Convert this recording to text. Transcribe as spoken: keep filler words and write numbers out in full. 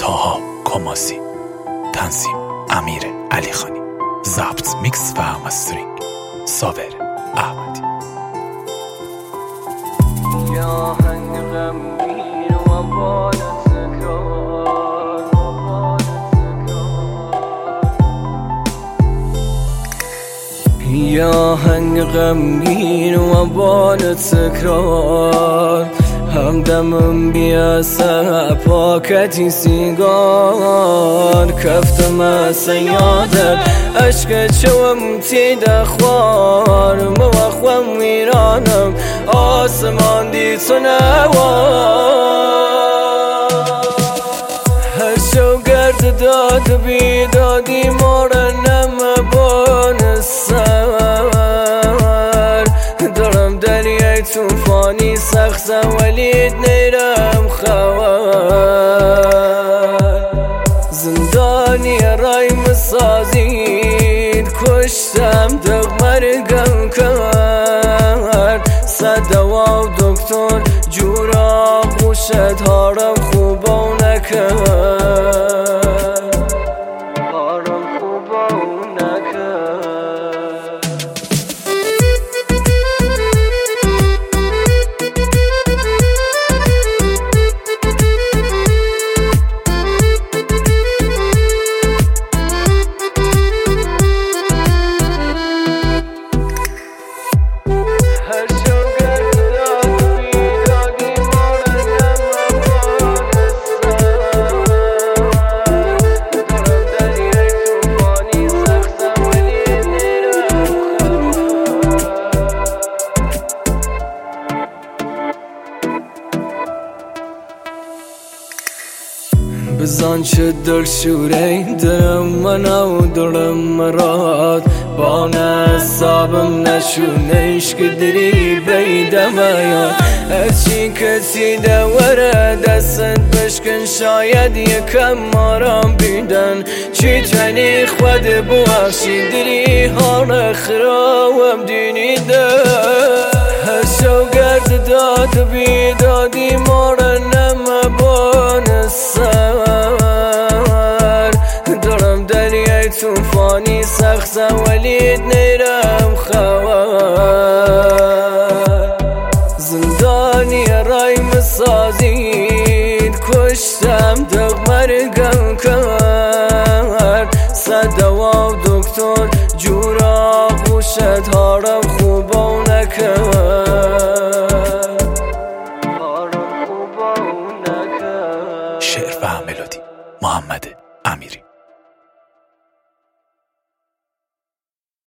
طاها کماسی، تنظیم امیر علی خانی، ضبط میکس و مسترینگ صابر احمدی. یا هنگ غمگین و باد تکرار، یا هنگ غمگین و باد تکرار، همدمم بیاسه پاکتی سیگار، کفتم سیاده عشق چوم تیده خوار، موخوم میرانم آسمان دی تو نوار، هر شو گرد داد بیدادی مورنم بان سر، دارم دریای توفانی سخت ولید نیرم خوار، زندانی رای مسازید کشتم دغمرگم کرد، صدوا و دکتر جورا خوشت هارم خوبا نکرد، هارم خوبا نکرد. بزن چه در شوره درم منو درم مراد، بان حسابم نشونه عشق دری بیدم یاد، هرچی کسی دوره دستت بشکن شاید یکم مارم بیدن، چی تنی خود بوخشی دری هان خراوم دینی ده، هر شو گرد داد بیدادی مارنم بان سر، دارم دریای توفانی سخت ولید نیرم خوار، زندانی رای مسازید کشتم دغمرگم کرد، صدوا و دکتر جورا خوشت هارم خوبا نکرد، هارم خوبا نکرد. شعر و ملودی محمد